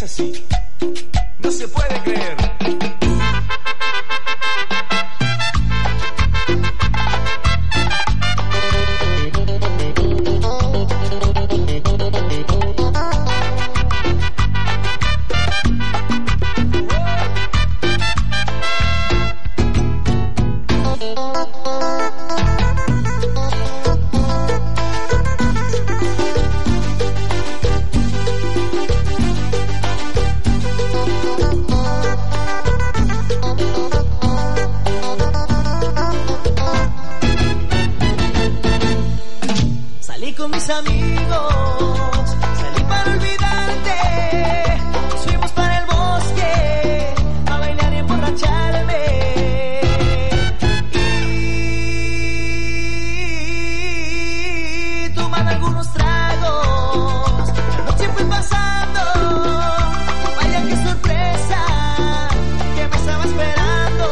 así. No se puede creer. Mis amigos, salí para olvidarte. Nos fuimos para el bosque a bailar y emborracharme. Y tomar algunos tragos. La noche fue pasando. Vaya qué sorpresa que me estaba esperando.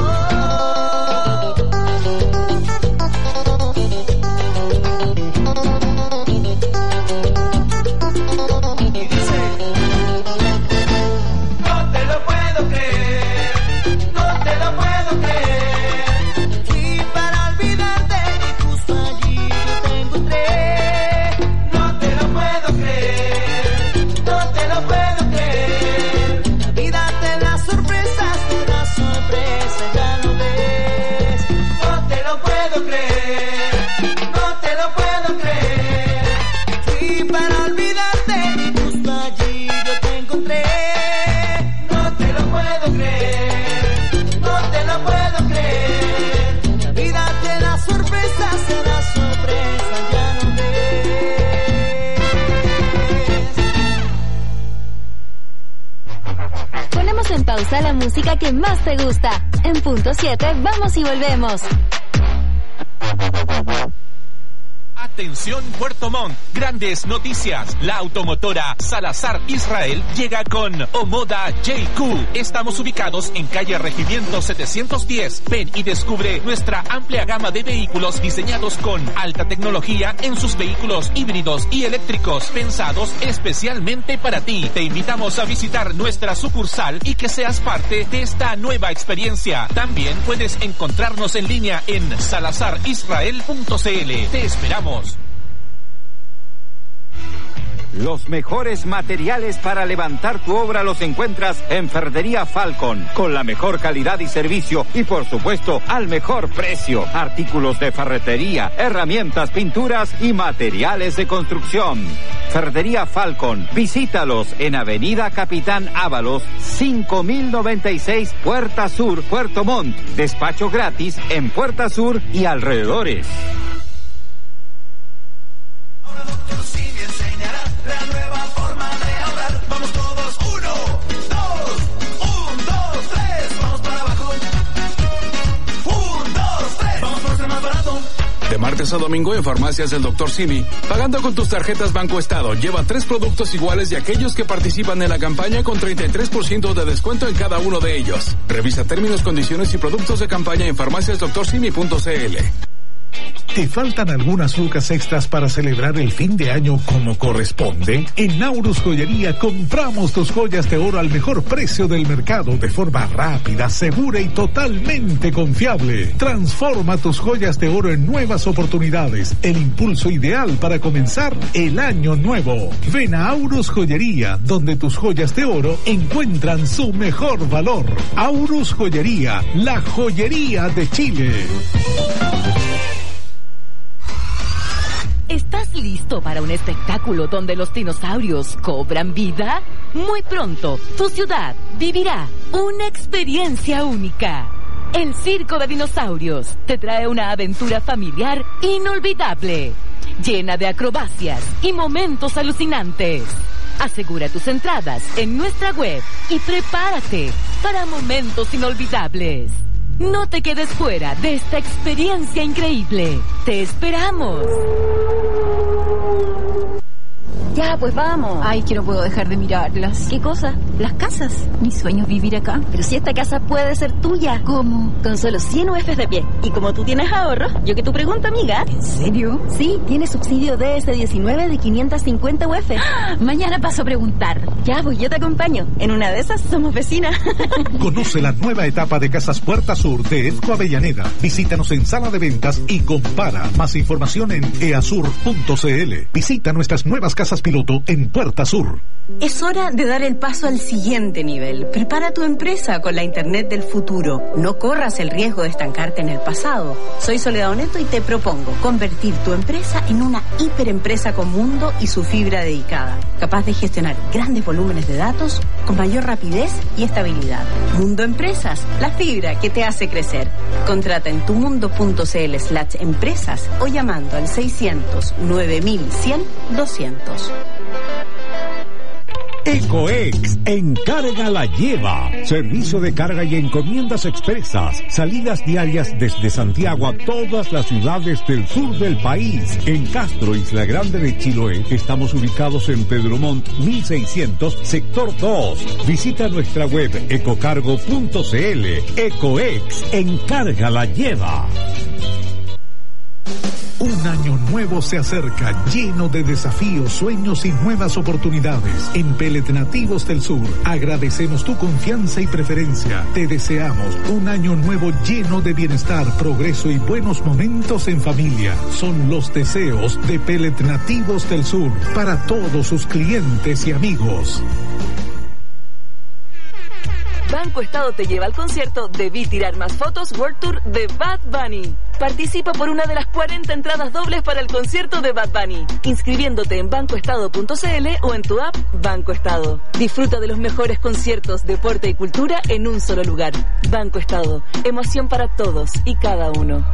En pausa la música que más te gusta. En punto 7 vamos y volvemos. Atención Puerto Montt, grandes noticias. La automotora Salazar Israel llega con Omoda JQ. Estamos ubicados en calle Regimiento 710. Ven y descubre nuestra amplia gama de vehículos diseñados con alta tecnología en sus vehículos híbridos y eléctricos, pensados especialmente para ti. Te invitamos a visitar nuestra sucursal y que seas parte de esta nueva experiencia. También puedes encontrarnos en línea en salazarisrael.cl. Te esperamos. Los mejores materiales para levantar tu obra los encuentras en Ferretería Falcon, con la mejor calidad y servicio y por supuesto al mejor precio. Artículos de ferretería, herramientas, pinturas y materiales de construcción. Ferretería Falcon, visítalos en Avenida Capitán Ábalos, 5096, Puerta Sur, Puerto Montt. Despacho gratis en Puerta Sur y alrededores. La nueva forma de ahorrar. Vamos todos, 1, 2, 3. Vamos para abajo. 1, 2, 3. Vamos por ser más barato. De martes a domingo en Farmacias del Dr. Simi. Pagando con tus tarjetas Banco Estado. Lleva 3 productos iguales de aquellos que participan en la campaña con 33% de descuento en cada uno de ellos. Revisa términos, condiciones y productos de campaña en farmaciasdoctorsimi.cl. ¿Te faltan algunas lucas extras para celebrar el fin de año como corresponde? En Naurus Joyería compramos tus joyas de oro al mejor precio del mercado de forma rápida, segura y totalmente confiable. Transforma tus joyas de oro en nuevas oportunidades, el impulso ideal para comenzar el año nuevo. Ven a Aurus Joyería, donde tus joyas de oro encuentran su mejor valor. Aurus Joyería, la joyería de Chile. ¿Estás listo para un espectáculo donde los dinosaurios cobran vida? Muy pronto, tu ciudad vivirá una experiencia única. El Circo de Dinosaurios te trae una aventura familiar inolvidable, llena de acrobacias y momentos alucinantes. Asegura tus entradas en nuestra web y prepárate para momentos inolvidables. No te quedes fuera de esta experiencia increíble. ¡Te esperamos! Ya, pues vamos. Ay, que no puedo dejar de mirarlas. ¿Qué cosa? Las casas. Mi sueño es vivir acá. Pero si esta casa puede ser tuya. ¿Cómo? Con solo 100 UFs de pie. Y como tú tienes ahorro, yo que tu pregunta, amiga. ¿En serio? Sí, tiene subsidio DS19 de 550 UF. ¡Ah! Mañana paso a preguntar. Ya, pues yo te acompaño. En una de esas somos vecinas. Conoce la nueva etapa de Casas Puerta Sur de Edco Avellaneda. Visítanos en sala de ventas y compara. Más información en easur.cl. Visita nuestras nuevas casas piloto en Puerta Sur. Es hora de dar el paso al siguiente nivel. Prepara tu empresa con la Internet del futuro. No corras el riesgo de estancarte en el pasado. Soy Soledad Oneto y te propongo convertir tu empresa en una hiperempresa con mundo y su fibra dedicada, capaz de gestionar grandes volúmenes de datos con mayor rapidez y estabilidad. Mundo Empresas, la fibra que te hace crecer. Contrata en tumundo.cl/empresas o llamando al 600 9100 200. Ecoex, encarga la lleva. Servicio de carga y encomiendas expresas. Salidas diarias desde Santiago a todas las ciudades del sur del país. En Castro, Isla Grande de Chiloé, estamos ubicados en Pedro Montt 1600, sector 2. Visita nuestra web ecocargo.cl. Ecoex, encarga la lleva. Un año nuevo se acerca, lleno de desafíos, sueños y nuevas oportunidades. En Pellet Nativos del Sur, agradecemos tu confianza y preferencia. Te deseamos un año nuevo lleno de bienestar, progreso y buenos momentos en familia. Son los deseos de Pellet Nativos del Sur para todos sus clientes y amigos. Banco Estado te lleva al concierto Debí Tirar Más Fotos World Tour de Bad Bunny. Participa por una de las 40 entradas dobles para el concierto de Bad Bunny, inscribiéndote en bancoestado.cl o en tu app Banco Estado. Disfruta de los mejores conciertos, deporte y cultura en un solo lugar. Banco Estado, emoción para todos y cada uno.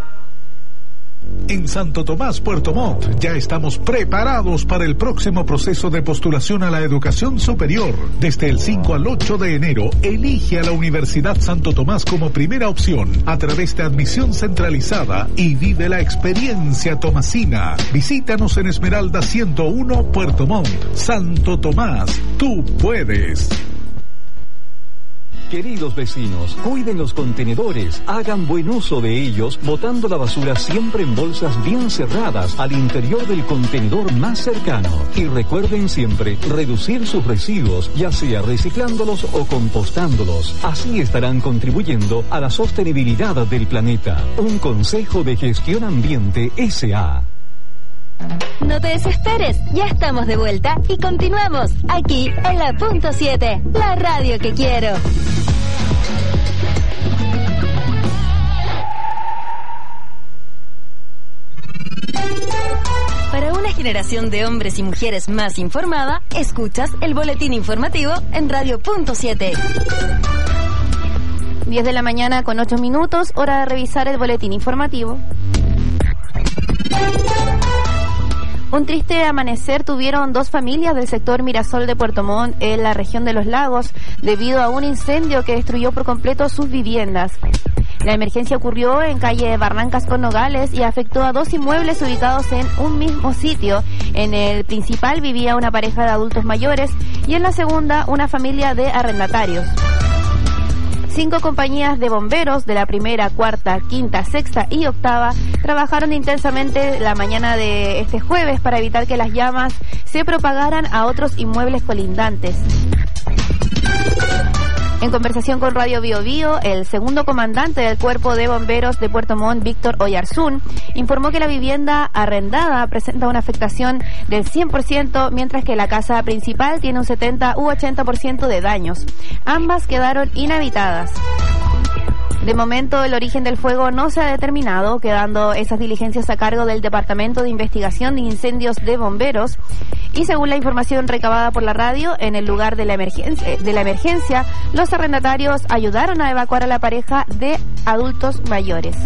En Santo Tomás, Puerto Montt, ya estamos preparados para el próximo proceso de postulación a la educación superior. Desde el 5 al 8 de enero, elige a la Universidad Santo Tomás como primera opción a través de admisión centralizada y vive la experiencia tomasina. Visítanos en Esmeralda 101, Puerto Montt. Santo Tomás, tú puedes. Queridos vecinos, cuiden los contenedores, hagan buen uso de ellos, botando la basura siempre en bolsas bien cerradas al interior del contenedor más cercano. Y recuerden siempre reducir sus residuos, ya sea reciclándolos o compostándolos. Así estarán contribuyendo a la sostenibilidad del planeta. Un consejo de Gestión Ambiente S.A. No te desesperes, ya estamos de vuelta y continuamos aquí en la Punto 7, la radio que quiero. Para una generación de hombres y mujeres más informada, escuchas el boletín informativo en Radio Punto 7. 10 de la mañana con 8 minutos, hora de revisar el boletín informativo. Un triste amanecer tuvieron dos familias del sector Mirasol de Puerto Montt en la región de Los Lagos debido a un incendio que destruyó por completo sus viviendas. La emergencia ocurrió en calle Barrancas con Nogales y afectó a dos inmuebles ubicados en un mismo sitio. En el principal vivía una pareja de adultos mayores y en la segunda una familia de arrendatarios. 5 compañías de bomberos de la primera, cuarta, quinta, sexta y octava trabajaron intensamente la mañana de este jueves para evitar que las llamas se propagaran a otros inmuebles colindantes. En conversación con Radio Bio Bio, el segundo comandante del Cuerpo de Bomberos de Puerto Montt, Víctor Oyarzún, informó que la vivienda arrendada presenta una afectación del 100%, mientras que la casa principal tiene un 70 u 80% de daños. Ambas quedaron inhabitadas. De momento, el origen del fuego no se ha determinado, quedando esas diligencias a cargo del Departamento de Investigación de Incendios de Bomberos. Y según la información recabada por la radio, en el lugar de la emergencia, los arrendatarios ayudaron a evacuar a la pareja de adultos mayores.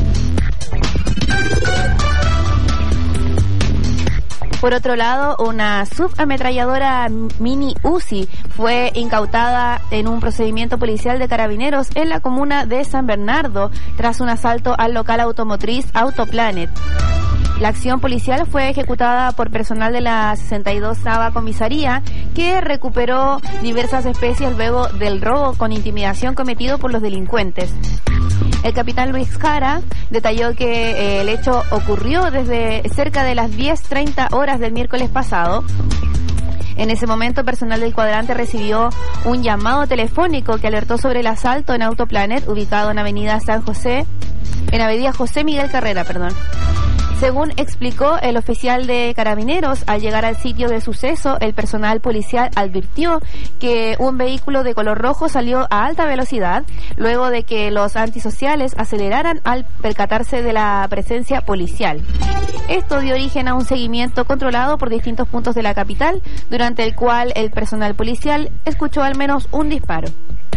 Por otro lado, una subametralladora mini Uzi fue incautada en un procedimiento policial de carabineros en la comuna de San Bernardo tras un asalto al local automotriz Autoplanet. La acción policial fue ejecutada por personal de la 62ª comisaría, que recuperó diversas especies luego del robo con intimidación cometido por los delincuentes. El capitán Luis Jara detalló que el hecho ocurrió desde cerca de las 10:30 horas del miércoles pasado. En ese momento, personal del cuadrante recibió un llamado telefónico que alertó sobre el asalto en Autoplanet, ubicado en Avenida José Miguel Carrera, Según explicó el oficial de Carabineros, al llegar al sitio de suceso, el personal policial advirtió que un vehículo de color rojo salió a alta velocidad, luego de que los antisociales aceleraran al percatarse de la presencia policial. Esto dio origen a un seguimiento controlado por distintos puntos de la capital, durante el cual el personal policial escuchó al menos un disparo.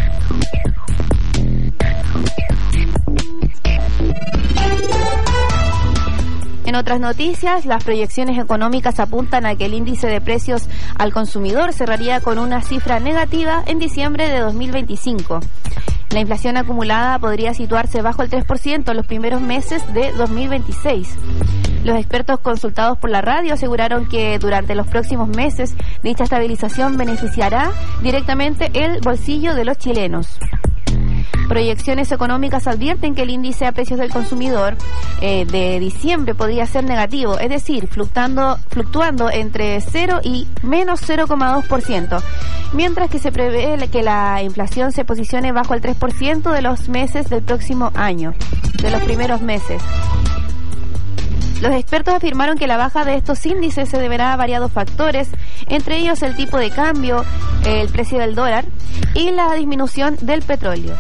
En otras noticias, las proyecciones económicas apuntan a que el índice de precios al consumidor cerraría con una cifra negativa en diciembre de 2025. La inflación acumulada podría situarse bajo el 3% en los primeros meses de 2026. Los expertos consultados por la radio aseguraron que durante los próximos meses dicha estabilización beneficiará directamente el bolsillo de los chilenos. Proyecciones económicas advierten que el índice a precios del consumidor de diciembre podría ser negativo, es decir, fluctuando entre 0 y menos 0,2%, mientras que se prevé que la inflación se posicione bajo el 3% de los meses del próximo año, de los primeros meses. Los expertos afirmaron que la baja de estos índices se deberá a variados factores, entre ellos el tipo de cambio, el precio del dólar y la disminución del petróleo.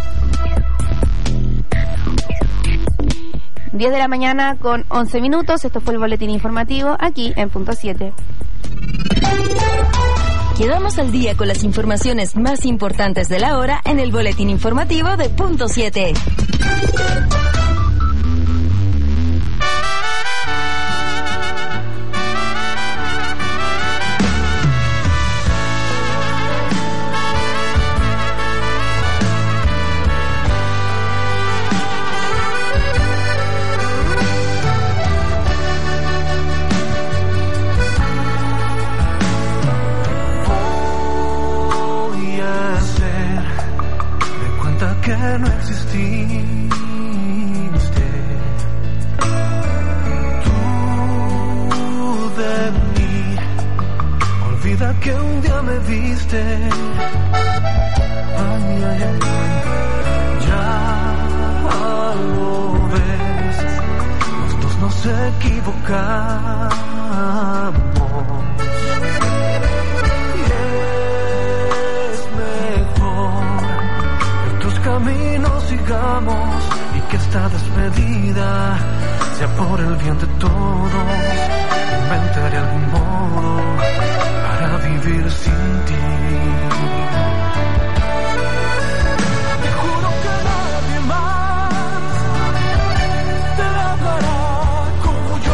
10 de la mañana con 11 minutos, esto fue el boletín informativo aquí en Punto 7. Quedamos al día con las informaciones más importantes de la hora en el boletín informativo de Punto 7. Que no exististe. Tú de mí, olvida que un día me viste. Ay, ay, ay. Ya lo ves, los dos nos equivocamos. Caminos sigamos y que esta despedida sea por el bien de todos. Inventaré algún modo para vivir sin ti. Te juro que nadie más te amará como yo.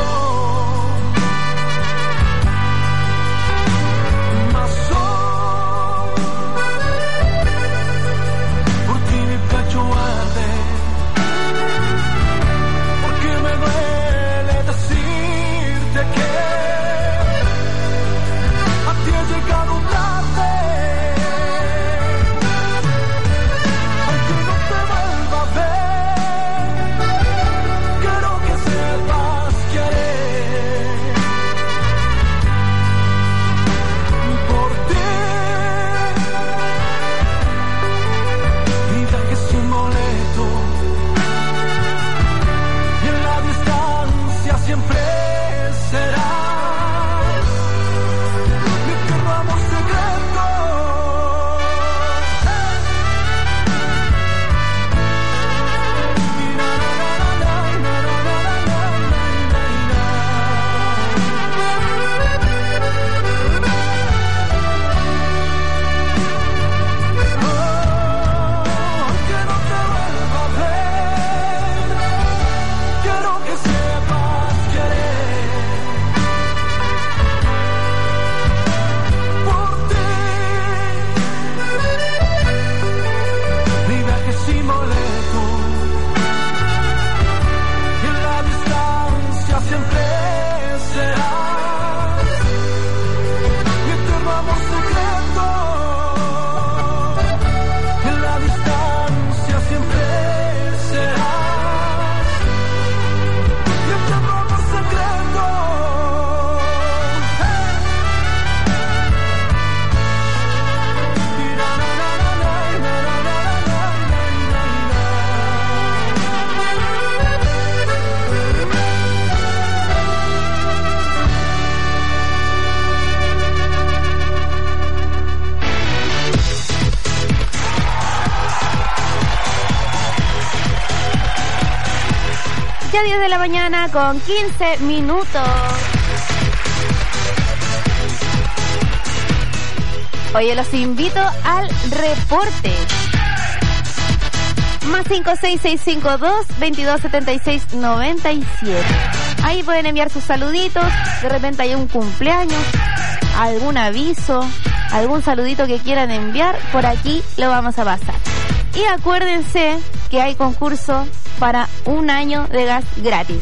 Más pecho arde, porque me duele decirte que a ti he llegado tarde. de la mañana con 15 minutos. Oye, los invito al reporte. Más 56652-2276-97. Ahí pueden enviar sus saluditos. De repente hay un cumpleaños, algún aviso, algún saludito que quieran enviar. Por aquí lo vamos a pasar. Y acuérdense que hay concurso para 1 año de gas gratis.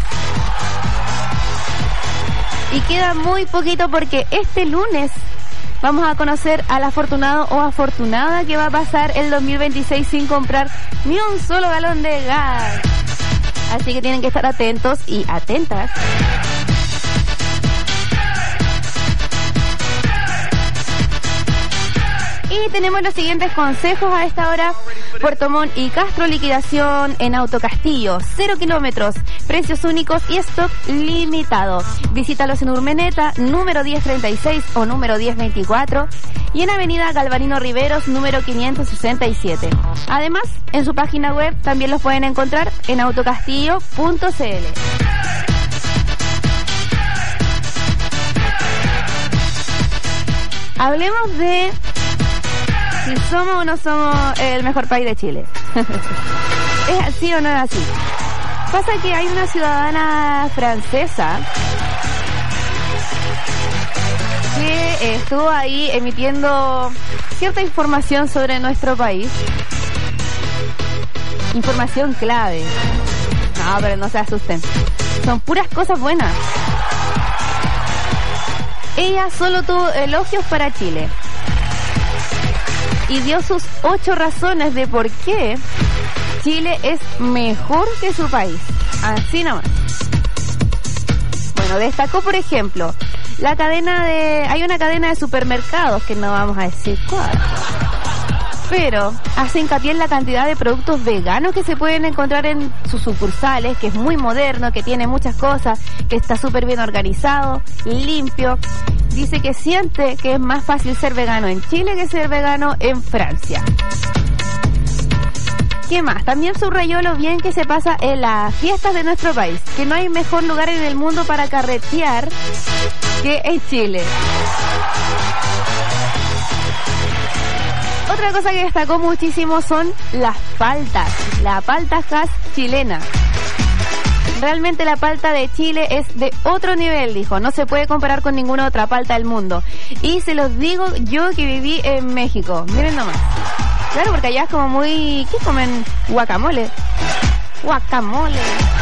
Y queda muy poquito porque este lunes vamos a conocer al afortunado o afortunada que va a pasar el 2026 sin comprar ni un solo galón de gas. Así que tienen que estar atentos y atentas. Y tenemos los siguientes consejos a esta hora. Puerto Montt y Castro, liquidación en Autocastillo, 0 kilómetros, precios únicos y stock limitado. Visítalos en Urmeneta, número 1036 o número 1024 y en Avenida Galvarino Riveros, número 567. Además, en su página web también los pueden encontrar en autocastillo.cl. Hablemos de si somos o no somos el mejor país de Chile. ¿Es así o no es así? Pasa que hay una ciudadana francesa que estuvo ahí emitiendo cierta información sobre nuestro país. Información clave. No, pero no se asusten. Son puras cosas buenas. Ella solo tuvo elogios para Chile. Y dio sus 8 razones de por qué Chile es mejor que su país. Así nomás. Bueno, destacó, por ejemplo, hay una cadena de supermercados, que no vamos a decir cuál, pero hace hincapié en la cantidad de productos veganos que se pueden encontrar en sus sucursales, que es muy moderno, que tiene muchas cosas, que está súper bien organizado, limpio. Dice que siente que es más fácil ser vegano en Chile que ser vegano en Francia. ¿Qué más? También subrayó lo bien que se pasa en las fiestas de nuestro país, que no hay mejor lugar en el mundo para carretear que en Chile. Otra cosa que destacó muchísimo son las paltas, la palta Hass chilena. Realmente la palta de Chile es de otro nivel, dijo. No se puede comparar con ninguna otra palta del mundo. Y se los digo yo que viví en México. Miren nomás. Claro, porque allá es como muy... ¿Qué comen? Guacamole. Guacamole.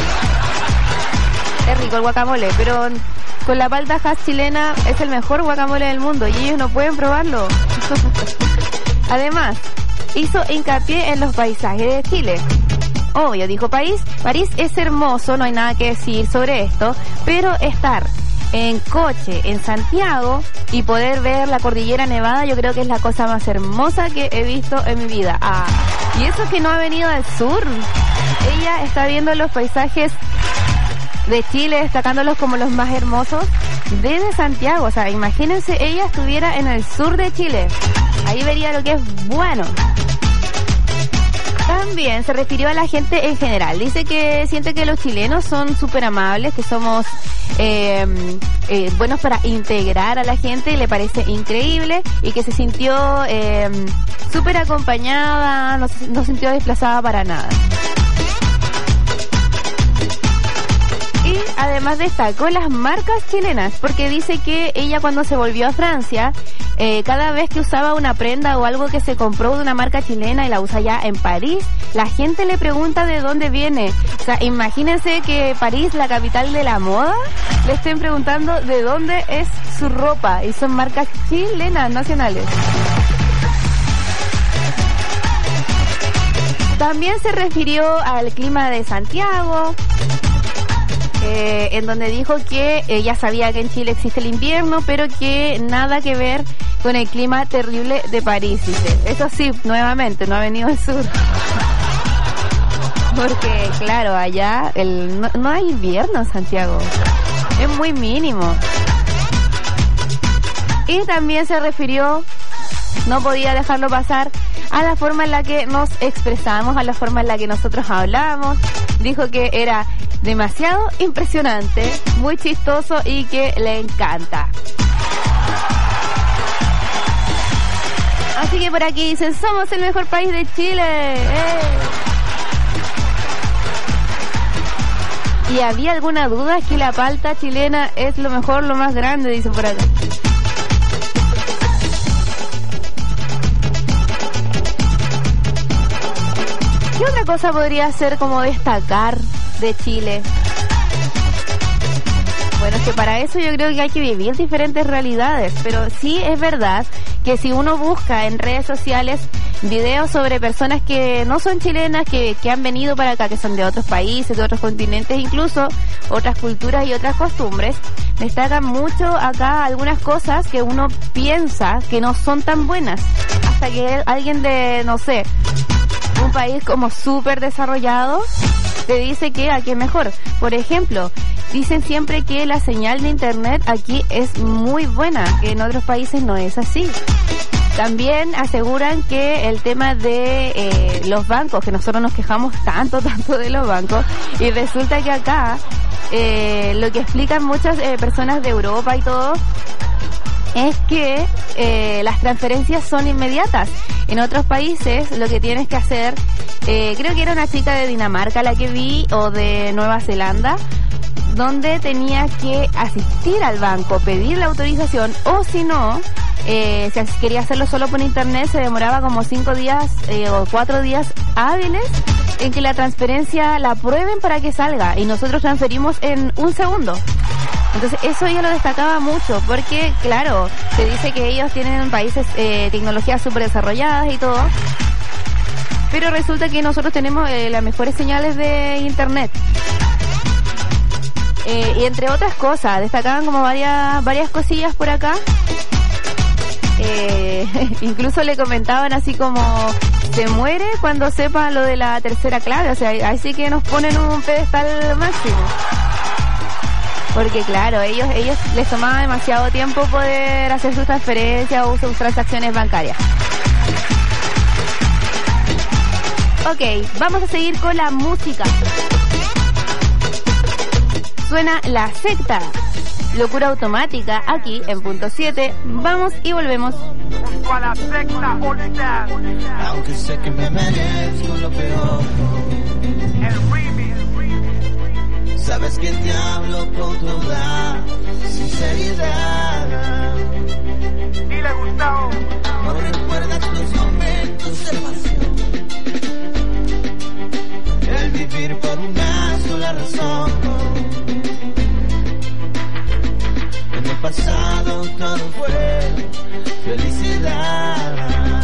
Es rico el guacamole, pero con la palta Hass chilena es el mejor guacamole del mundo y ellos no pueden probarlo. Además, hizo hincapié en los paisajes de Chile. Obvio, dijo París es hermoso, no hay nada que decir sobre esto, pero estar en coche en Santiago y poder ver la cordillera nevada, yo creo que es la cosa más hermosa que he visto en mi vida. Y eso que no ha venido al sur. Ella está viendo los paisajes de Chile, destacándolos como los más hermosos desde Santiago. O sea, imagínense, ella estuviera en el sur de Chile. Ahí vería lo que es bueno. También se refirió a la gente en general. Dice que siente que los chilenos son súper amables, que somos buenos para integrar a la gente, y le parece increíble, y que se sintió súper acompañada, no se sintió desplazada para nada. Y además destacó las marcas chilenas, porque dice que ella cuando se volvió a Francia, cada vez que usaba una prenda o algo que se compró de una marca chilena y la usa ya en París, la gente le pregunta de dónde viene. O sea, imagínense que París, la capital de la moda, le estén preguntando de dónde es su ropa, y son marcas chilenas, nacionales. También se refirió al clima de Santiago, en donde dijo que ella sabía que en Chile existe el invierno, pero que nada que ver con el clima terrible de París, dice. Eso sí, nuevamente, no ha venido al sur. Porque, claro, allá no hay invierno en Santiago. Es muy mínimo. Y también se refirió, no podía dejarlo pasar, a la forma en la que nos expresamos, a la forma en la que nosotros hablamos. Dijo que era demasiado impresionante, muy chistoso y que le encanta. Así que por aquí dicen, somos el mejor país de Chile. ¿Y había alguna duda que la palta chilena es lo mejor, lo más grande? Dicen por acá. ¿Qué otra cosa podría ser como destacar de Chile? Bueno, es que para eso yo creo que hay que vivir diferentes realidades, pero sí es verdad que si uno busca en redes sociales videos sobre personas que no son chilenas, que han venido para acá, que son de otros países, de otros continentes, incluso otras culturas y otras costumbres, destacan mucho acá algunas cosas que uno piensa que no son tan buenas, hasta que alguien de, no sé, un país como súper desarrollado te dice que aquí es mejor. Por ejemplo, dicen siempre que la señal de internet aquí es muy buena, que en otros países no es así. También aseguran que el tema de los bancos, que nosotros nos quejamos tanto de los bancos, y resulta que acá lo que explican muchas personas de Europa y todo es que las transferencias son inmediatas. En otros países lo que tienes que hacer, creo que era una chica de Dinamarca la que vi, o de Nueva Zelanda, donde tenía que asistir al banco, pedir la autorización, o si no, si quería hacerlo solo por internet, se demoraba como 5 días o 4 días hábiles en que la transferencia la aprueben para que salga, y nosotros transferimos en 1 segundo. Entonces eso ella lo destacaba mucho, porque claro, se dice que ellos tienen en países tecnologías súper desarrolladas y todo, pero resulta que nosotros tenemos las mejores señales de internet. Y entre otras cosas, destacaban como varias cosillas por acá. Incluso le comentaban así como, se muere cuando sepa lo de la tercera clave, o sea, ahí sí que nos ponen un pedestal máximo. Porque claro, ellos les tomaba demasiado tiempo poder hacer sus transferencias o sus transacciones bancarias. Ok, vamos a seguir con la música. Suena La Secta, Locura Automática, aquí en Punto 7. Vamos y volvemos. Junto a La Secta, aunque sé que me merezco lo peor. El remix. Sabes que te hablo con toda sinceridad. Dile, Gustavo. No recuerdas los momentos de pasión, el vivir por una sola razón. En el pasado todo fue felicidad.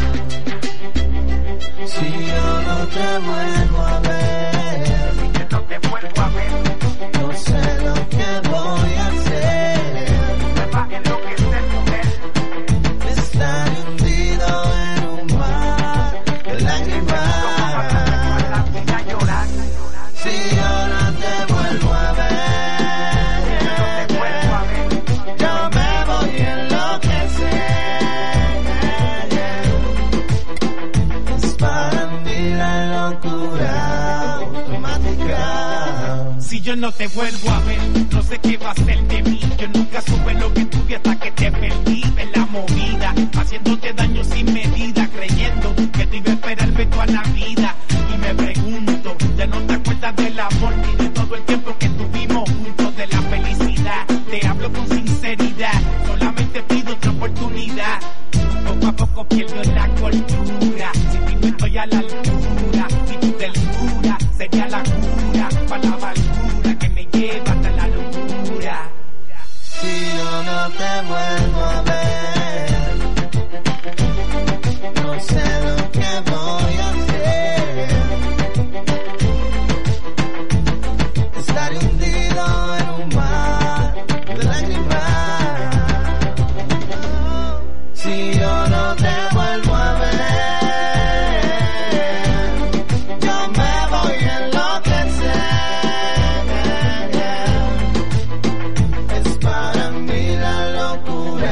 Si yo no te vuelvo a ver, si yo no te vuelvo a ver, no sé lo que voy a hacer. Me va a enloquecer, mujer. Estar hundido en un mar de lágrimas. Si yo no te vuelvo a ver, yo me voy a enloquecer. Es para mí la locura automática. Si yo no te vuelvo a ver, no sé qué va a ser de mí. Yo nunca supe lo que tuve hasta que te perdí en la movida, haciéndote daño sin medida, creyendo que te iba a esperarme toda la vida. Y me pregunto, ya no te acuerdas del amor ni de todo el tiempo que tuvimos juntos, de la felicidad. Te hablo con sinceridad, solamente pido otra oportunidad. Poco a poco pierdo la cordura, si ti no estoy a la altura, si tu ternura sería la cura para la amargura que me lleva hasta la locura. Si yo no te vuelvo a ver, no sé lo que voy a hacer. Estaré hundido en un mar de lágrimas. Si yo no te vuelvo a ver, yo me voy a enloquecer. Es para mí la locura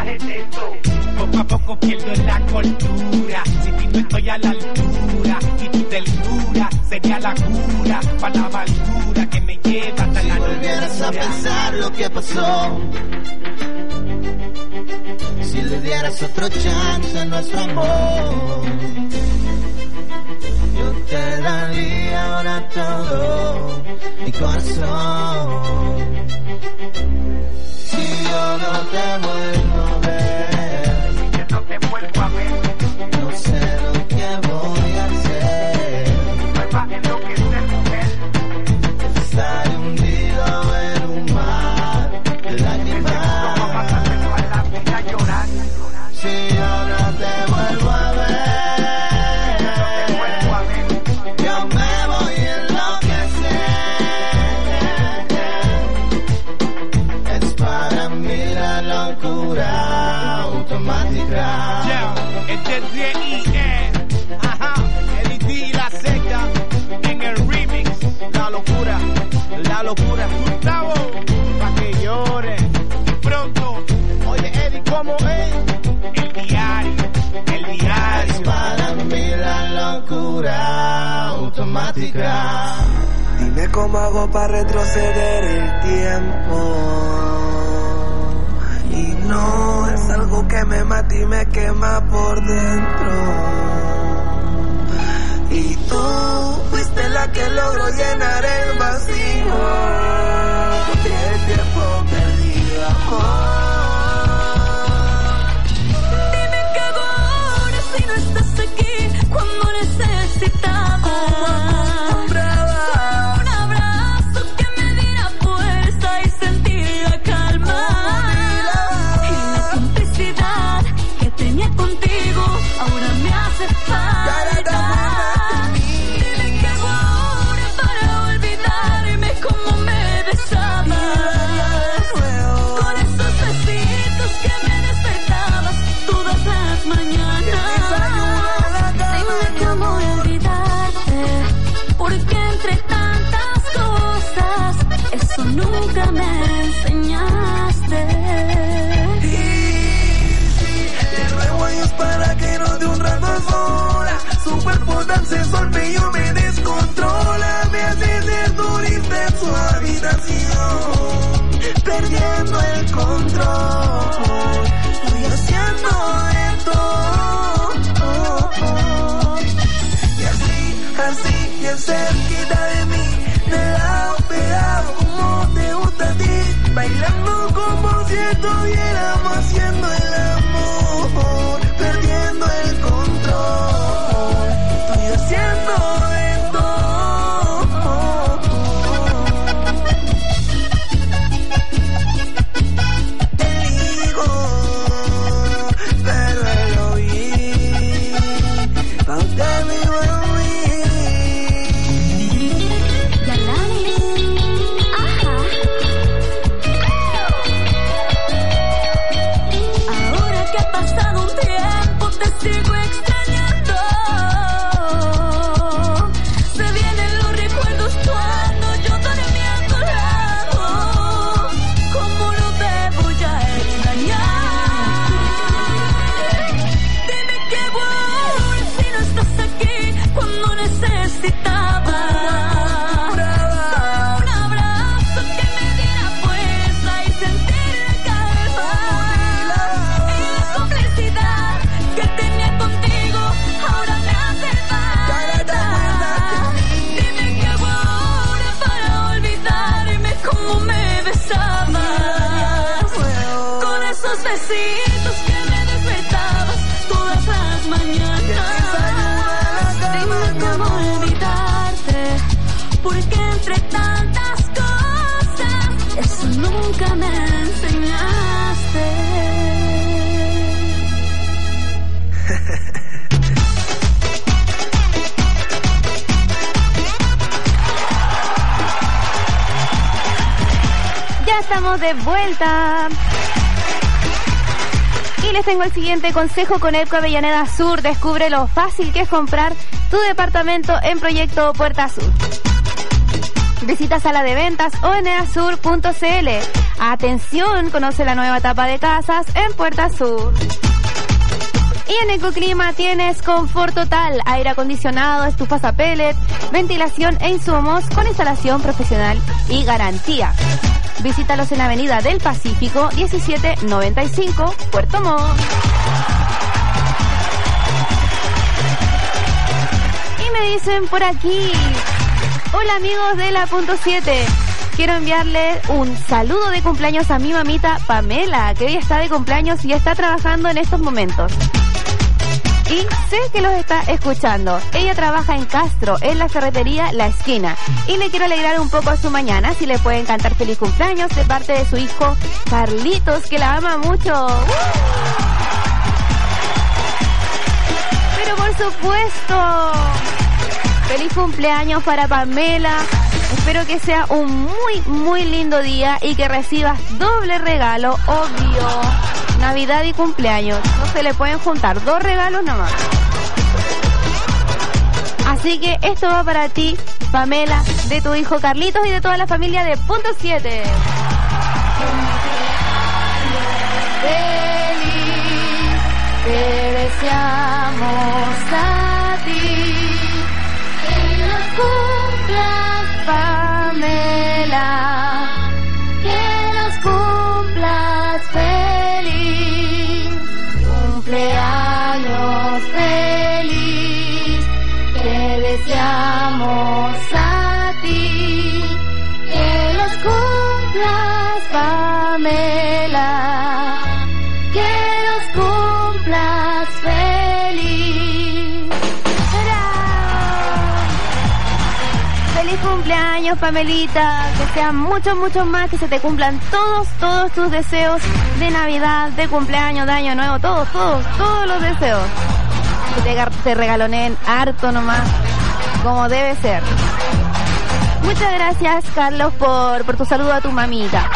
Poco a poco pierdo la cordura. Si ti no estoy a la altura y tu ternura sería la cura para la amargura que me lleva hasta la locura. Si volvieras a pensar lo que pasó, si le dieras otro chance a nuestro amor, yo te daría ahora todo mi corazón. Si yo no te vuelvo a ver, no sé lo que voy a hacer. Estaré hundido en un mar de lágrimas. Si yo no te vuelvo a ver, yo me voy a enloquecer. Es para mí la locura automática. Este es R.I.E. Ajá, Eddie D, La Secta en el remix. La locura, Gustavo, pa' que llore. Pronto, oye Eddie, ¿cómo es? El diario. Es para mí la locura automática. Dime cómo hago para retroceder el tiempo. Y no es algo que me mata y me quema por dentro. Y tú fuiste la que logró llenar el vacío. El tiempo perdido, amor. Dime qué hago ahora si no estás aquí cuando necesitaba un abrazo que me diera fuerza y sentir la calma. Y la complicidad que tenía contigo ahora me hace falta. Dime qué hago ahora para olvidarme cómo me besabas, con esos besitos que me despertabas todas las mañanas. Dime cómo olvidarte, porque entre tantas cosas eso nunca me enseñaste. De nuevo es para que nos dé un rato a sola. Su cuerpo tan sensual, yo me descontrola. Me hace ser turista en su habitación, perdiendo el control. Estoy haciendo esto. Y así, bien cerquita de mí, de lado pegado como te gusta a ti, bailando como si estuviéramos haciendo el amor, perdiendo el control. Estoy haciendo esto. Elijo, pero él lo vi. Pa' usted vivo en mí. Ahora que ha pasado un tiempo te sigo extrañando. Se vienen los recuerdos cuando yo dormí a tu lado. ¿Cómo no te voy a extrañar? Dime qué voy si no estás aquí cuando necesitaba un abrazo que me diera fuerza y sentir la calma. Y la complicidad que tenía contigo ahora me hace falta. Dime qué hago ahora para olvidarme cómo me besabas, con esos besitos que me despertabas todas las mañanas. Dime cómo olvidarte, porque entre tantas cosas eso nunca me enseñaste. Ya estamos de vuelta. Y les tengo el siguiente consejo con EPCO Avellaneda Sur. Descubre lo fácil que es comprar tu departamento en Proyecto Puerta Sur. Visita Sala de Ventas o eneasur.cl. Atención, conoce la nueva etapa de casas en Puerta Sur. Y en Ecoclima tienes confort total, aire acondicionado, estufas a pellet, ventilación e insumos con instalación profesional y garantía. Visítalos en la Avenida del Pacífico 1795, Puerto Montt. Y me dicen por aquí, hola amigos de la Punto 7. Quiero enviarle un saludo de cumpleaños a mi mamita Pamela, que hoy está de cumpleaños y está trabajando en estos momentos. Y sé que los está escuchando. Ella trabaja en Castro, en la ferretería La Esquina. Y le quiero alegrar un poco su mañana. Si le pueden cantar feliz cumpleaños de parte de su hijo Carlitos, que la ama mucho. Pero por supuesto, feliz cumpleaños para Pamela. Espero que sea un muy lindo día y que recibas doble regalo, obvio. Navidad y cumpleaños. No se le pueden juntar 2 regalos nomás. Así que esto va para ti, Pamela, de tu hijo Carlitos y de toda la familia de Punto 7. Feliz, te deseamos a ti. Que nos cumplas, Pamela. Que nos cumplas feliz. Cumpleaños feliz. Te deseamos a ti. Que los cumplas, Pamela. Que los cumplas feliz. ¡Bravo! Feliz cumpleaños, Pamelita. Que sean muchos más, que se te cumplan todos tus deseos de Navidad, de cumpleaños, de Año Nuevo, todos los deseos. Que te regaloneen harto nomás, como debe ser. Muchas gracias, Carlos, por tu saludo a tu mamita.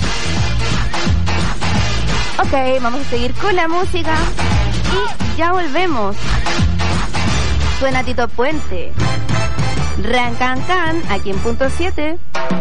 Ok, vamos a seguir con la música y ya volvemos. Suena Tito Puente. Rancancan, aquí en Punto 7.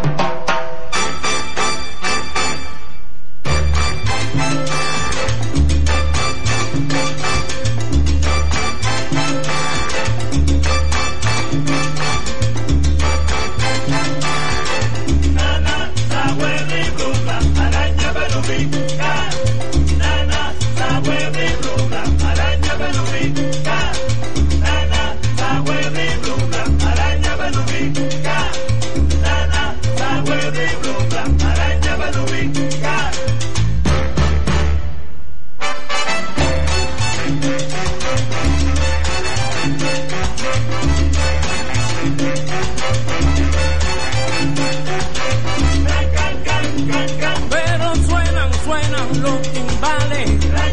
Pero suenan los timbales.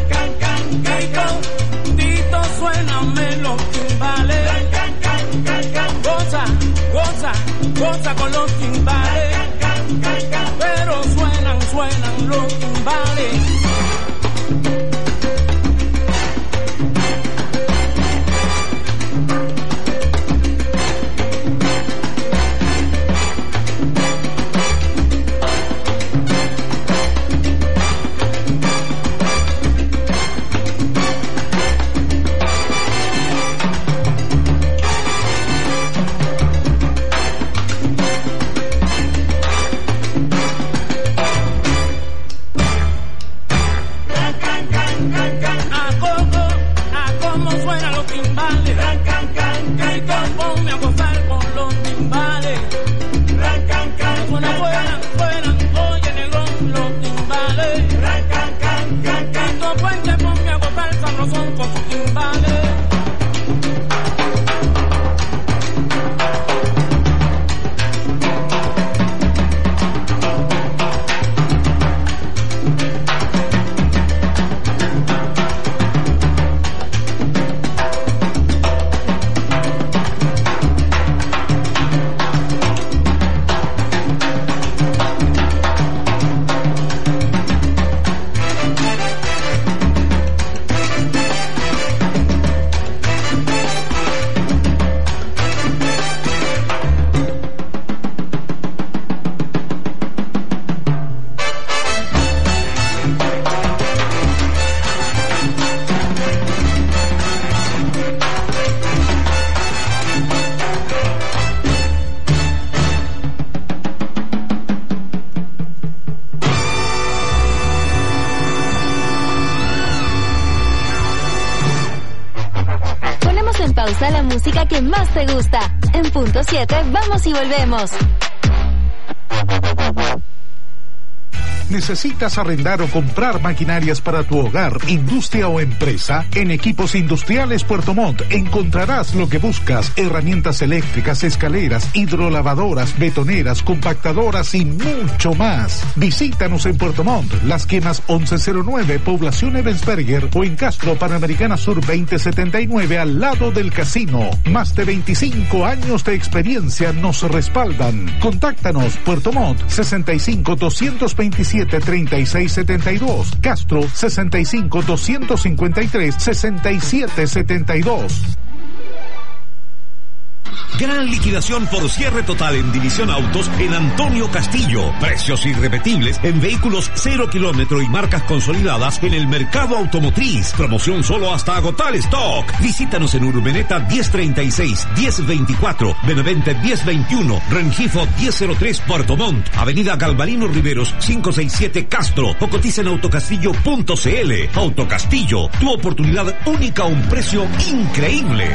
Tito, suéname los timbales. Goza con los timbales. regresamos a la música que más te gusta. En punto 7, vamos y volvemos. ¿Necesitas arrendar o comprar maquinarias para tu hogar, industria o empresa? En Equipos Industriales Puerto Montt encontrarás lo que buscas: herramientas eléctricas, escaleras, hidrolavadoras, betoneras, compactadoras y mucho más. Visítanos en Puerto Montt, Las Quemas 1109, Población Ebensberger, o en Castro, Panamericana Sur 2079, al lado del casino. Más de 25 años de experiencia nos respaldan. Contáctanos: Puerto Montt 65-227-3672, Castro 65-253-6772. Gran liquidación por cierre total en División Autos en Antonio Castillo. Precios irrepetibles en vehículos 0 kilómetro y marcas consolidadas en el mercado automotriz. Promoción solo hasta agotar stock. Visítanos en Urmeneta 1036, 1024, Benavente 1021, Rengifo 1003 Puerto Montt, Avenida Galvarino Riveros 567 Castro, o cotiza en autocastillo.cl. Autocastillo, tu oportunidad única a un precio increíble.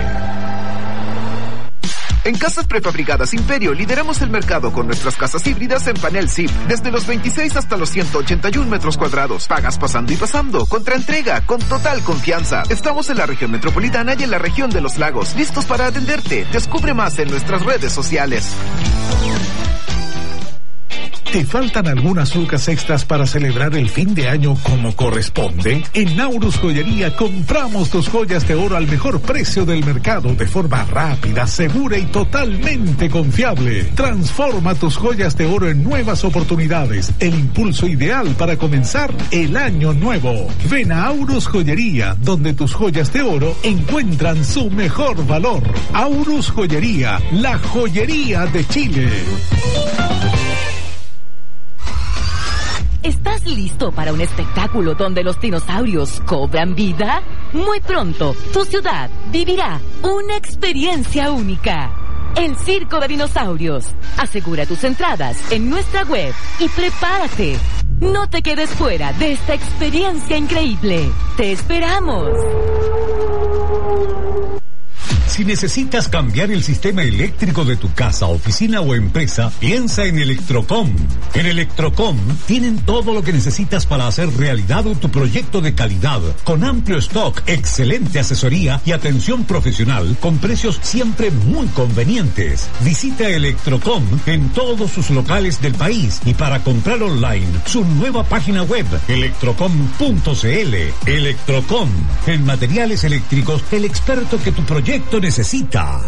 En Casas Prefabricadas Imperio lideramos el mercado con nuestras casas híbridas en panel ZIP, desde los 26 hasta los 181 metros cuadrados. Pagas pasando y pasando, contra entrega, con total confianza. Estamos en la región metropolitana y en la región de los lagos, listos para atenderte. Descubre más en nuestras redes sociales. ¿Te faltan algunas lucas extras para celebrar el fin de año como corresponde? En Naurus Joyería compramos tus joyas de oro al mejor precio del mercado de forma rápida, segura y totalmente confiable. Transforma tus joyas de oro en nuevas oportunidades, el impulso ideal para comenzar el año nuevo. Ven a Aurus Joyería, donde tus joyas de oro encuentran su mejor valor. Aurus Joyería, la joyería de Chile. ¿Estás listo para un espectáculo donde los dinosaurios cobran vida? Muy pronto, tu ciudad vivirá una experiencia única. El Circo de Dinosaurios. Asegura tus entradas en nuestra web y prepárate. No te quedes fuera de esta experiencia increíble. ¡Te esperamos! Si necesitas cambiar el sistema eléctrico de tu casa, oficina o empresa, piensa en Electrocom. En Electrocom tienen todo lo que necesitas para hacer realidad tu proyecto de calidad, con amplio stock, excelente asesoría y atención profesional, con precios siempre muy convenientes. Visita Electrocom en todos sus locales del país, y para comprar online, su nueva página web, electrocom.cl. Electrocom, en materiales eléctricos, el experto que tu proyecto necesita.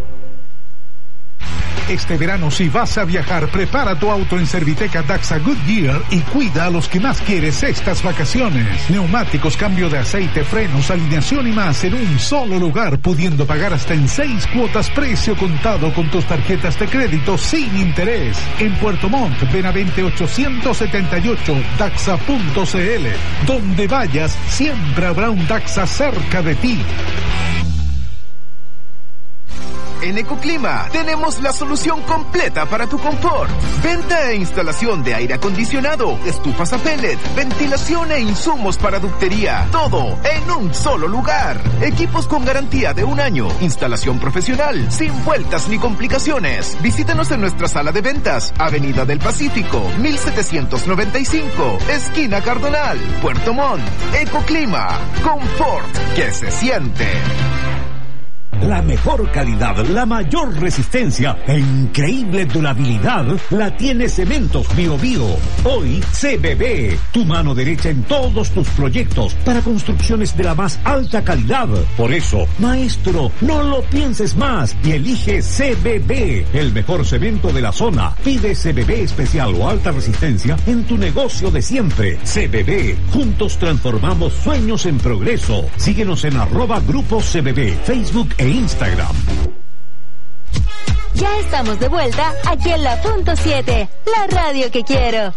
Este verano, si vas a viajar, prepara tu auto en Serviteca Daxa Goodyear y cuida a los que más quieres estas vacaciones. Neumáticos, cambio de aceite, frenos, alineación y más en un solo lugar, pudiendo pagar hasta en 6 cuotas precio contado con tus tarjetas de crédito sin interés. En Puerto Montt, Benavente 878, Daxa.cl. Donde vayas, siempre habrá un Daxa cerca de ti. En Ecoclima tenemos la solución completa para tu confort. Venta e instalación de aire acondicionado, estufas a pellet, ventilación e insumos para ductería. Todo en un solo lugar. Equipos con garantía de 1 año. Instalación profesional, sin vueltas ni complicaciones. Visítanos en nuestra sala de ventas, Avenida del Pacífico, 1795, esquina Cardonal, Puerto Montt. Ecoclima, confort que se siente. La mejor calidad, la mayor resistencia e increíble durabilidad la tiene Cementos Bio Bio. Hoy, CBB, tu mano derecha en todos tus proyectos para construcciones de la más alta calidad. Por eso, maestro, no lo pienses más y elige CBB, el mejor cemento de la zona. Pide CBB especial o alta resistencia en tu negocio de siempre. CBB, juntos transformamos sueños en progreso. Síguenos en @Grupo CBB, Facebook e Instagram. Ya estamos de vuelta aquí en la punto 7, la radio que quiero.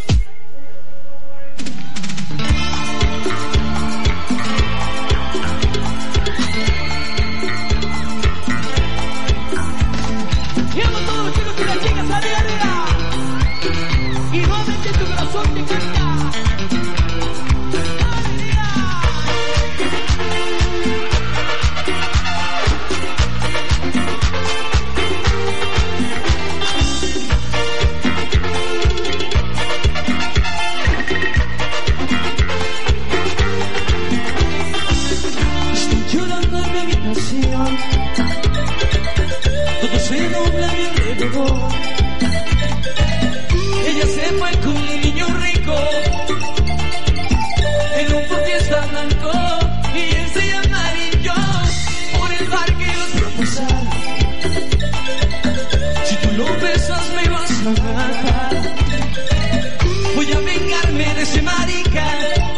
Y vamos todos los chicos y las chicas arriba. Y nuevamente tu corazón te canta. fue con un niño rico en un Ford Fiesta blanco y ese amarillo por el parque los propulsar. Si tú lo besas me vas a matar. Voy a vengarme de ese marica.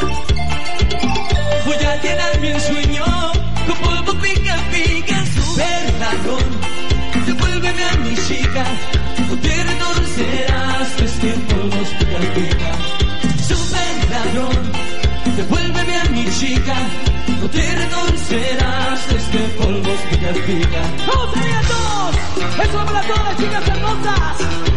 Voy a llenar mi sueño con polvo pica pica. Super ladrón, devuélveme a mi chica. No te retorcerás este polvo pica pica. Super ladrón, devuélveme a mi chica. No te retorcerás este polvo pica pica. ¡Vamos allá todos! ¡Eso para todas las chicas hermosas!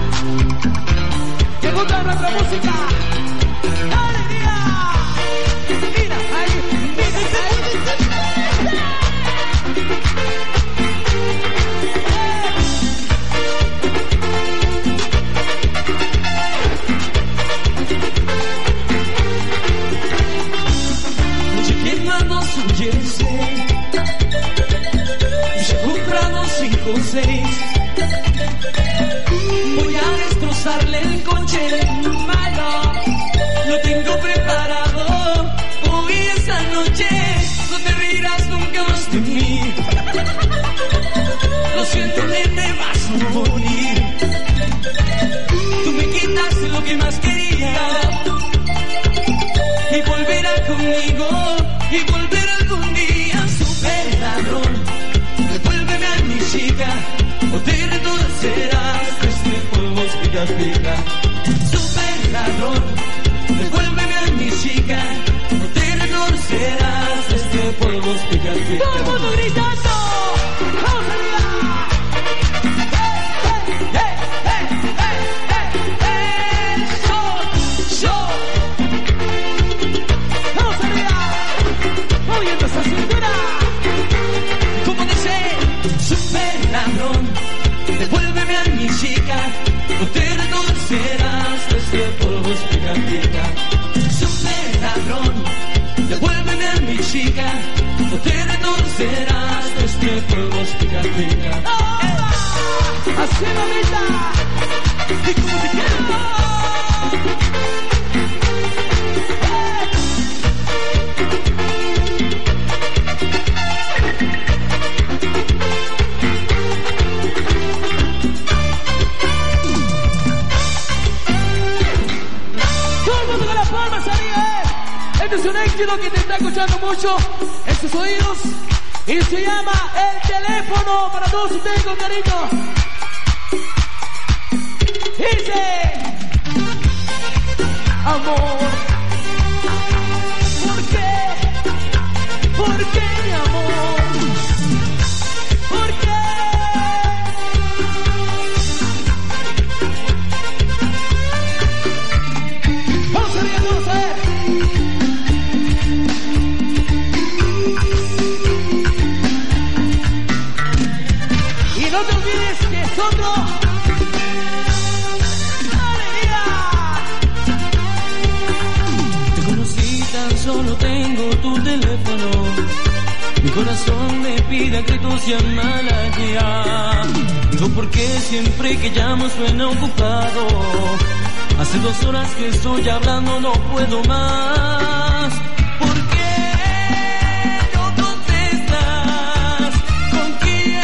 ¡Que gustan nuestra música! ¡Alegría! ¡Mira ahí! ¡Mira ahí! Quemamos un jersey y ya compramos 5 o 6. Voy a destrozarle el coche malo. Lo tengo preparado. Hoy esa noche no te reirás nunca más de mí. Lo siento, nene, vas a morir. Tú me quitaste lo que más quería y volverá conmigo. Y volver algún día, super ladrón. Devuélveme a mi chica, o te retorcerás este polvo pica pica. Super ladrón, devuélveme a mi chica, o te retorcerás este polvo pica pica. ¡Todo el mundo gritando! ¡Vamos arriba! ¡Hey, hey, hey, hey, hey, hey! ¡Yo! ¡Vamos arriba! Moviendo esa cintura. Como dice, super ladrón, devuélveme a mi chica, no te retorcerás este polvo pica pica. Super ladrón, devuélveme a mi chica, no te retorcerás este polvo pica pica. Así mamita. Y como te quiero. Este es un éxito que te está escuchando mucho en sus oídos y se llama El Teléfono para todos ustedes con cariño. Dice: amor, ¿por qué? ¿Por qué, mi amor? ¿Por qué? Vamos a ver, vamos a ver. No te olvides que es otro. ¡Alegría! Te conocí, tan solo tengo tu teléfono. Mi corazón me pide a gritos llamarla ya. No porque siempre que llamo suena ocupado. Hace 2 horas que estoy hablando, no puedo más. ¿Por qué no contestas? ¿Con quién?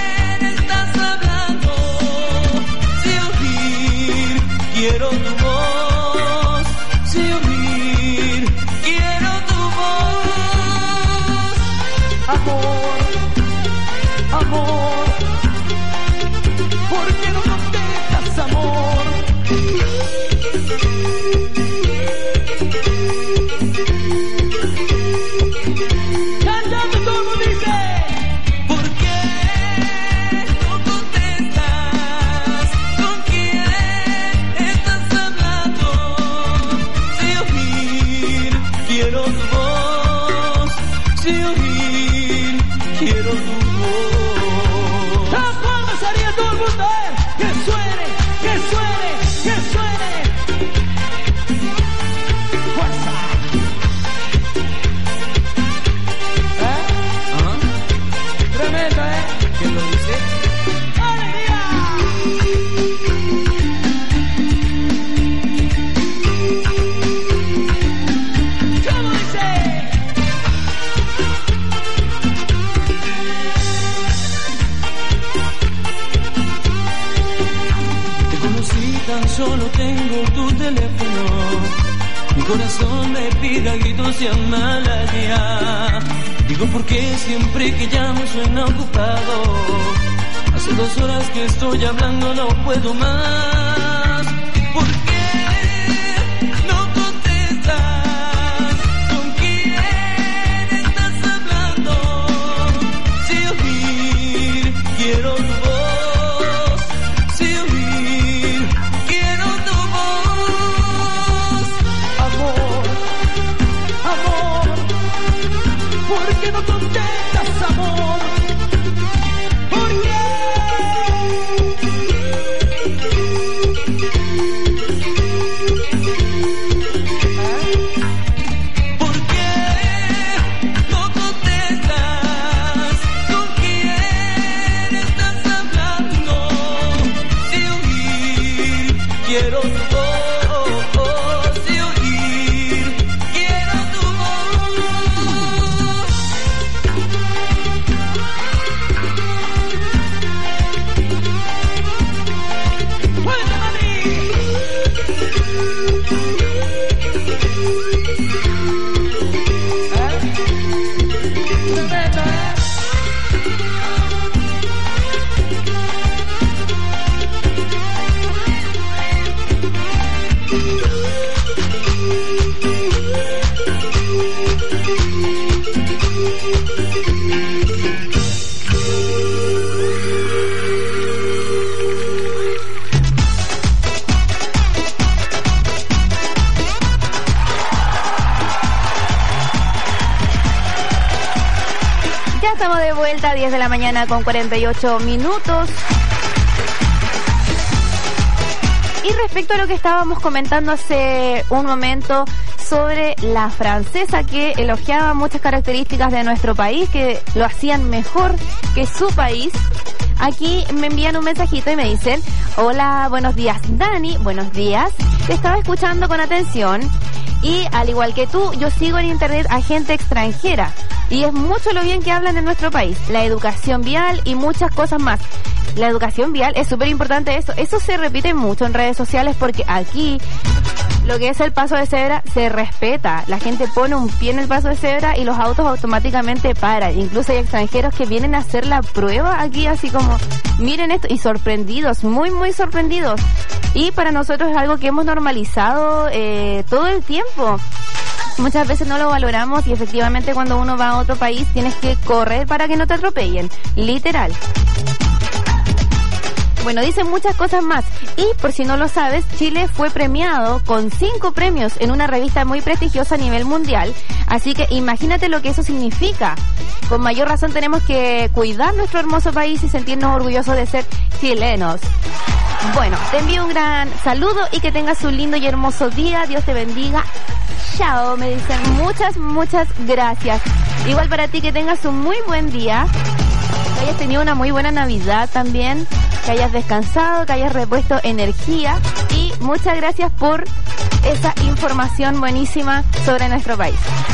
Quiero tu voz, sí oír, quiero tu voz. Amor, amor, ¿por qué no contestas, amor? Cantando todo el mundo dice: ¿por qué no contestas? ¿Con quién? Quiero tu voz, sí oír, quiero tu voz. ¡Las palmas haría todo el mundo! ¡Que suene, que suene, que suene! tu teléfono. Mi corazón me pide a gritos llamarla ya. Digo porque siempre que llamo suena ocupado. Hace 2 horas que estoy hablando, no puedo más. ¿Por qué no contestas? ¿Con quién estás hablando? Si oír, quiero tu voz. Si oír, quiero tu voz. Amor, amor, ¿por qué no contestas, amor? ¿Por qué? Quiero tu voz, si oír, quiero tu voz. ¡Vuelve, Estamos de vuelta a 10 de la mañana con 48 minutos. Y respecto a lo que estábamos comentando hace un momento sobre la francesa que elogiaba muchas características de nuestro país, que lo hacían mejor que su país, aquí me envían un mensajito y me dicen: hola, buenos días Dani, buenos días, te estaba escuchando con atención y al igual que tú, yo sigo en internet a gente extranjera y es mucho lo bien que hablan en nuestro país, la educación vial y muchas cosas más. La educación vial es súper importante, eso se repite mucho en redes sociales porque aquí lo que es el paso de cebra se respeta, la gente pone un pie en el paso de cebra y los autos automáticamente paran, incluso hay extranjeros que vienen a hacer la prueba aquí así como, miren esto, y sorprendidos, muy muy sorprendidos, y para nosotros es algo que hemos normalizado todo el tiempo. Muchas veces no lo valoramos y efectivamente cuando uno va a otro país tienes que correr para que no te atropellen, literal. Bueno, dicen muchas cosas más. Y por si no lo sabes, Chile fue premiado con 5 premios en una revista muy prestigiosa a nivel mundial. Así que imagínate lo que eso significa. Con mayor razón tenemos que cuidar nuestro hermoso país y sentirnos orgullosos de ser chilenos. Bueno, te envío un gran saludo y que tengas un lindo y hermoso día. Dios te bendiga. Chao, me dicen muchas gracias. Igual para ti, que tengas un muy buen día. Que hayas tenido una muy buena Navidad también, que hayas descansado, que hayas repuesto energía y muchas gracias por esa información buenísima sobre nuestro país.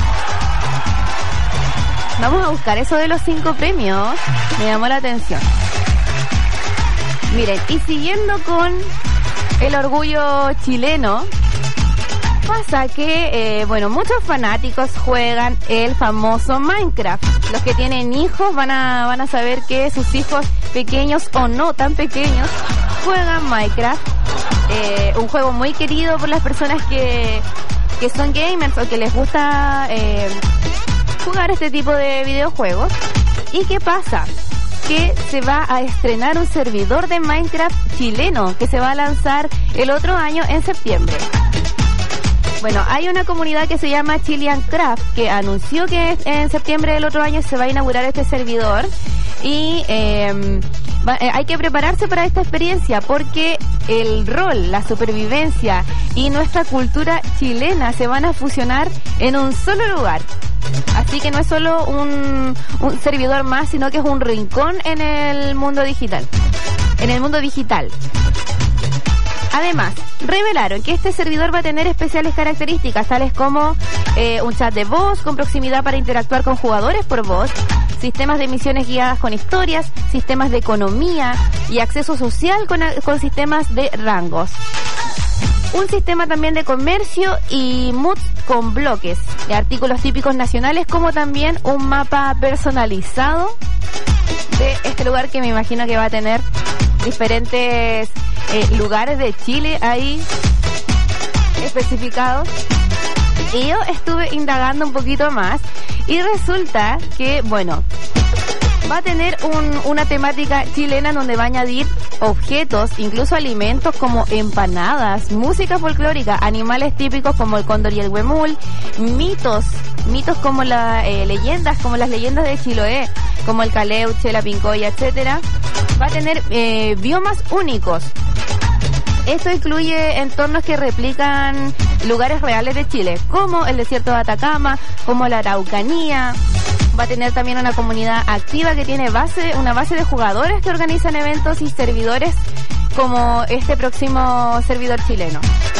Vamos a buscar eso de los 5 premios, me llamó la atención. Miren, y siguiendo con el orgullo chileno, pasa que, muchos fanáticos juegan el famoso Minecraft. Los que tienen hijos van a saber que sus hijos pequeños o no tan pequeños juegan Minecraft. Un juego muy querido por las personas que son gamers o que les gusta jugar este tipo de videojuegos. ¿Y qué pasa? Que se va a estrenar un servidor de Minecraft chileno que se va a lanzar el otro año en septiembre. Bueno, hay una comunidad que se llama Chilean Craft que anunció que en septiembre del otro año se va a inaugurar este servidor y hay que prepararse para esta experiencia porque el rol, la supervivencia y nuestra cultura chilena se van a fusionar en un solo lugar. Así que no es solo un servidor más, sino que es un rincón en el mundo digital. Además, revelaron que este servidor va a tener especiales características, tales como un chat de voz con proximidad para interactuar con jugadores por voz, sistemas de misiones guiadas con historias, sistemas de economía y acceso social con sistemas de rangos. un sistema también de comercio y moods con bloques de artículos típicos nacionales, como también un mapa personalizado de este lugar, que me imagino que va a tener diferentes lugares de Chile ahí especificados. Y yo estuve indagando un poquito más y resulta que, bueno, va a tener una temática chilena donde va a añadir objetos, incluso alimentos como empanadas, música folclórica, animales típicos como el cóndor y el huemul, mitos como leyendas, como las leyendas de Chiloé, como el caleuche, la pincoya, etcétera. Va a tener biomas únicos. Esto incluye entornos que replican lugares reales de Chile, como el desierto de Atacama, como la Araucanía. Va a tener también una comunidad activa que tiene una base de jugadores que organizan eventos y servidores, como este próximo servidor chileno.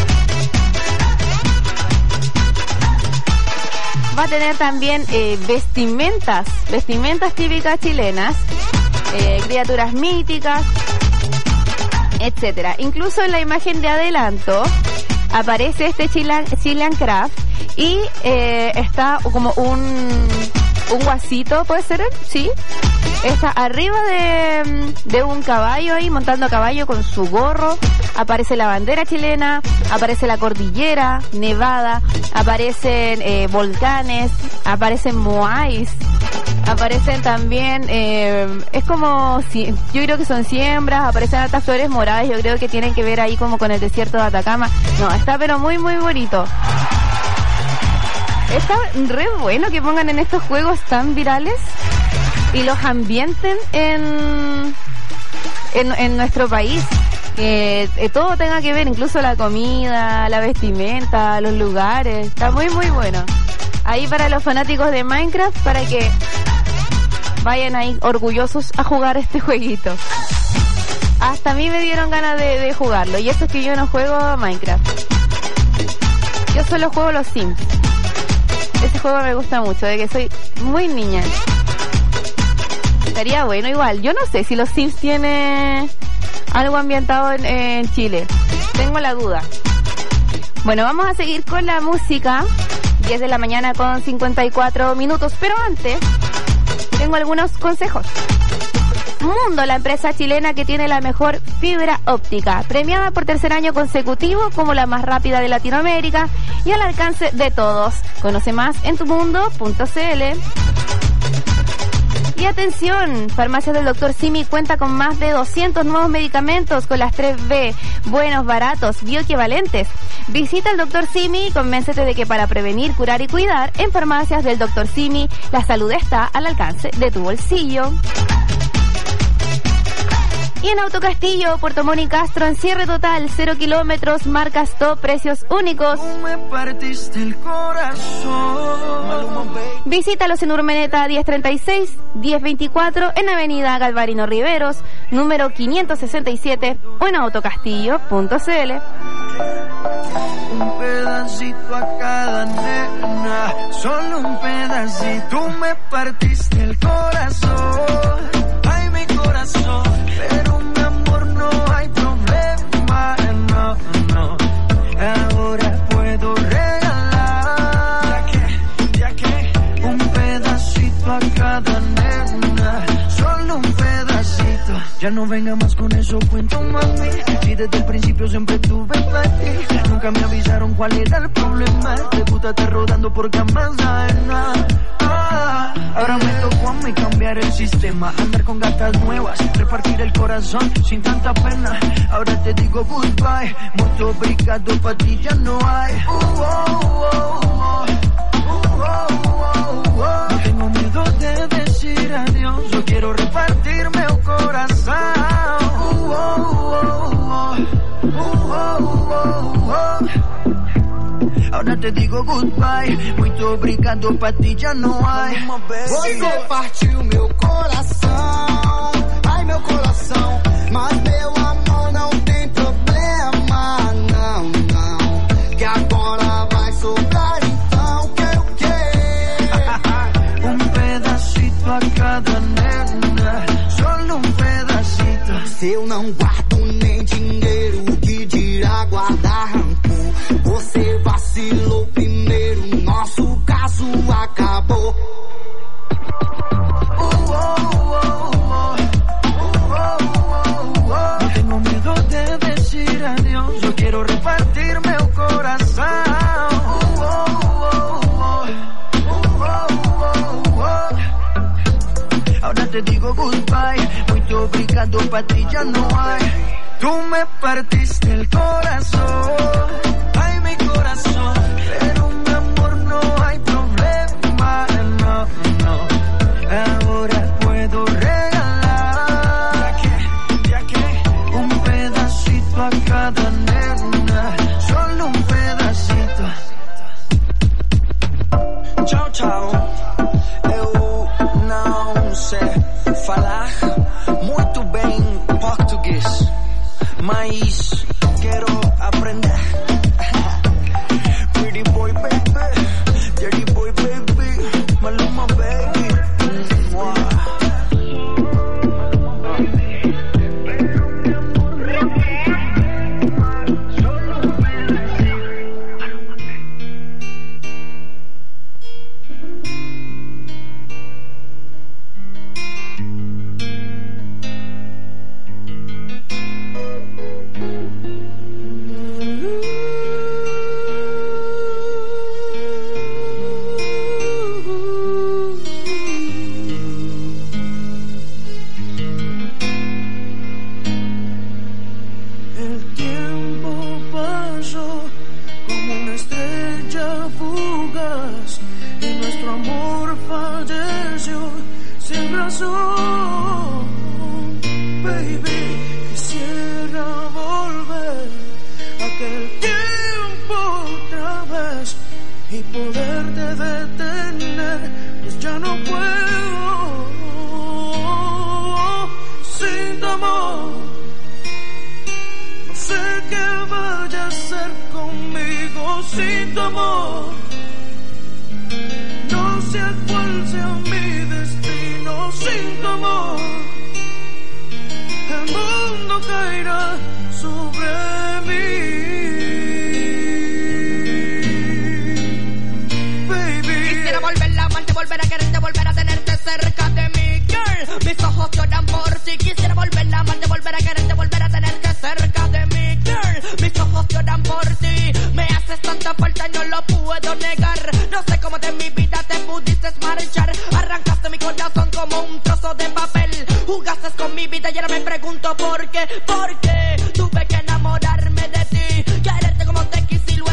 Va a tener también vestimentas típicas chilenas, criaturas míticas, etcétera. Incluso en la imagen de adelanto aparece este Chilean Craft y está como un guasito, ¿puede ser él? Sí. Está arriba de un caballo ahí, montando a caballo con su gorro. Aparece la bandera chilena, aparece la cordillera nevada, aparecen volcanes, aparecen moais, aparecen también, es como, yo creo que son siembras, aparecen altas flores moradas, yo creo que tienen que ver ahí como con el desierto de Atacama. No, está pero muy muy bonito. Está re bueno que pongan en estos juegos tan virales y los ambienten en nuestro país. Que todo tenga que ver, incluso la comida, la vestimenta, los lugares. Está muy muy bueno. Ahí para los fanáticos de Minecraft, para que vayan ahí orgullosos a jugar este jueguito. Hasta a mí me dieron ganas de jugarlo. Y eso es que yo no juego Minecraft. Yo solo juego los Sims. Ese juego me gusta mucho, de que soy muy niña. Estaría bueno igual. Yo no sé si los Sims tiene algo ambientado en Chile. Tengo la duda. Bueno, vamos a seguir con la música. 10 de la mañana con 54 minutos. Pero antes, tengo algunos consejos. Mundo, la empresa chilena que tiene la mejor fibra óptica, premiada por tercer año consecutivo como la más rápida de Latinoamérica y al alcance de todos. Conoce más en tumundo.cl. Y atención, Farmacias del Dr. Simi cuenta con más de 200 nuevos medicamentos con las 3B, buenos, baratos, bioequivalentes. Visita al Dr. Simi y convéncete de que para prevenir, curar y cuidar, en Farmacias del Dr. Simi, la salud está al alcance de tu bolsillo. Y en Autocastillo, Puerto Montt y Castro, en cierre total, 0 kilómetros, marcas top, precios únicos. Visítalos en Urmeneta 1036, 1024, en Avenida Galvarino Riveros, número 567, o en autocastillo.cl. Un pedacito a cada nena, solo un pedacito. Tú me partiste el corazón, ay mi corazón, pero mi amor no hay problema, no, no. Ahora puedo regalar, ya que un pedacito a cada nena, solo un pedacito. Ya no venga más con eso, cuento mami, si desde el principio siempre tuve para ti. Nunca me avisaron cuál era el problema, te gusta estar rodando por camas ajenas. Ahora me tocó a mí cambiar el sistema, andar con gatas nuevas, repartir el corazón sin tanta pena. Ahora te digo goodbye, mucho obrigado, pa' ti ya no hay. No tengo miedo de decir adiós, yo quiero repartirme el corazón. Ahora te digo goodbye, muito obrigado, pa' ti já não hay. Você partiu meu coração, ai meu coração, mas meu amor não tem problema, não, não, que agora vai sobrar então, que pedacito a cada nena, solo pedacito. Se eu não guardo nem dinheiro, que dirá guardar rancor. te digo goodbye. Muy obrigado, pa' ti ya no hay. Tú me partiste el corazón, ay mi corazón, pero mi amor no hay problema, no, no. Ahora puedo regalar, ya que un pedacito a cada nena, solo un pedacito. Tchau, tchau. Eu não sei falar muito bem português, mas quero aprender. Pretty boy baby, dirty boy baby, Maluma baby. Baby, quisiera volver aquel tiempo otra vez y poderte detener, pues ya no puedo sin tu amor. No sé qué vaya a hacer conmigo sin tu amor. No sé cuál sea mi destino sin tu amor. El mundo caerá sobre mí, baby. Quisiera volver a amarte, volver a quererte, volver a tenerte cerca de mí, girl. Mis ojos lloran por ti. Quisiera volver a amarte, volver a quererte, volver a tenerte cerca de mí, girl. Mis ojos lloran por ti. Me haces tanta falta, no lo puedo negar. No sé cómo de mi vida te pudiste marchar. Arrancaste mi corazón como un trozo de papel. Jugaste con mi vida y ahora me pregunto por qué,